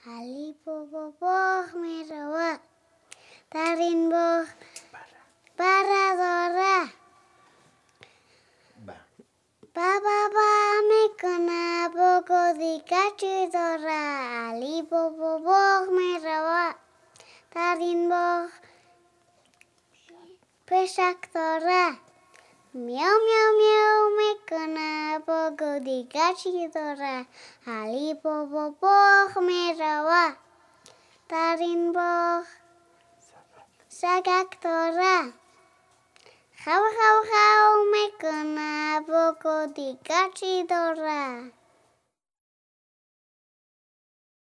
علی بابا باغ می رود، در این باغ بره داره. بابا میکنه بگو دیگه چی داره. علی بابا باغ می رود، در این باغ پشک داره. میاو میاو میاو میکنه بگو دیگه چی داره. علی بابا باغ می رود، در این باغ سگک داره. خو خو خو میکنه بگو دیگه چی داره.